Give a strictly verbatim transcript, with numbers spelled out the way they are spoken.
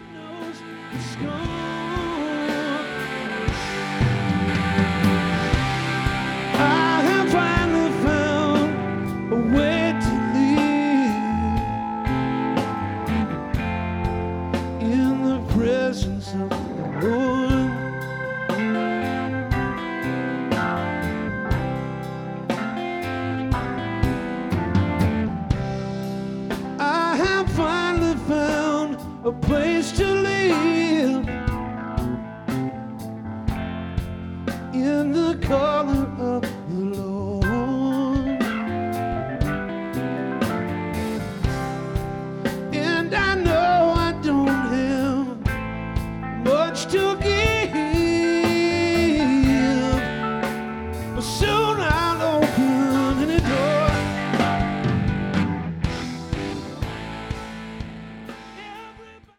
knows it's gone. I have finally found a way to live in the presence of the Lord. I have finally found a place to